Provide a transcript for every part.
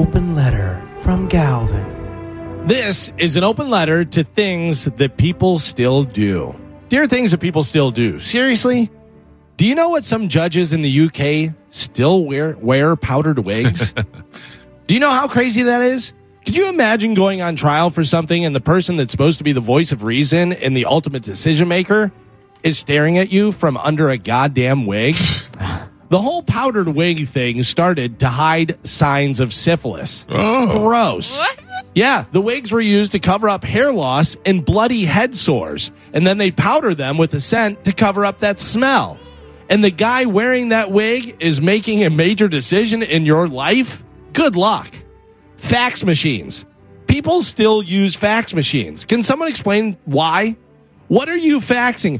open letter from Galvin. This is an open letter to things that people still do. Dear things that people still do. Seriously? Do you know what some judges in the UK still wear powdered wigs? Do you know how crazy that is? Could you imagine going on trial for something and the person that's supposed to be the voice of reason and the ultimate decision maker is staring at you from under a goddamn wig? The whole powdered wig thing started to hide signs of syphilis. Oh. Gross. What? Yeah, the wigs were used to cover up hair loss and bloody head sores, and then they powder them with a scent to cover up that smell. And the guy wearing that wig is making a major decision in your life? Good luck. Fax machines. People still use fax machines. Can someone explain why? What are you faxing?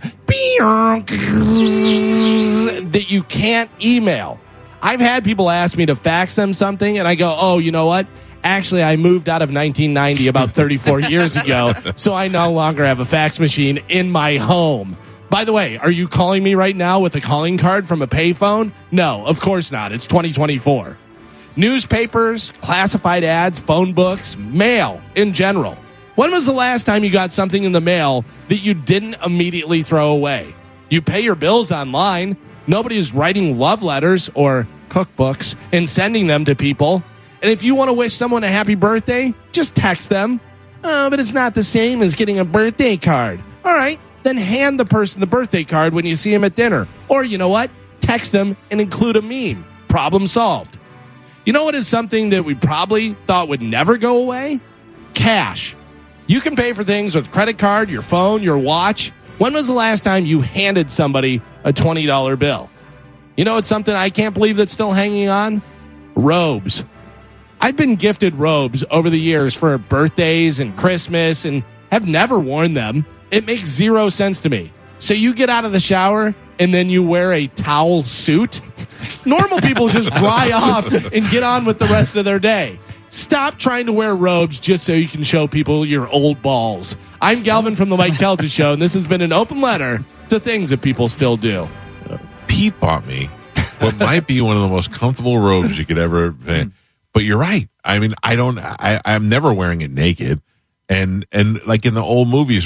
That you can't email. I've had people ask me to fax them something, and I go, oh, you know what? Actually, I moved out of 1990 about 34 years ago, so I no longer have a fax machine in my home. By the way, are you calling me right now with a calling card from a payphone? No, of course not. It's 2024. Newspapers, classified ads, phone books, mail in general. When was the last time you got something in the mail that you didn't immediately throw away? You pay your bills online. Nobody is writing love letters or cookbooks and sending them to people. And if you want to wish someone a happy birthday, just text them. Oh, but it's not the same as getting a birthday card. All right, then hand the person the birthday card when you see him at dinner. Or you know what? Text them and include a meme. Problem solved. You know what is something that we probably thought would never go away? Cash. You can pay for things with credit card, your phone, your watch. When was the last time you handed somebody a $20 bill? You know, it's something I can't believe that's still hanging on. Robes. I've been gifted robes over the years for birthdays and Christmas and have never worn them. It makes zero sense to me. So you get out of the shower and then you wear a towel suit? Normal people just dry off and get on with the rest of their day. Stop trying to wear robes just so you can show people your old balls. I'm Galvin from the Mike Kelton Show, and this has been an open letter to things that people still do. Pete bought me what might be one of the most comfortable robes you could ever. But you're right. I mean, I'm never wearing it naked, and like in the old movies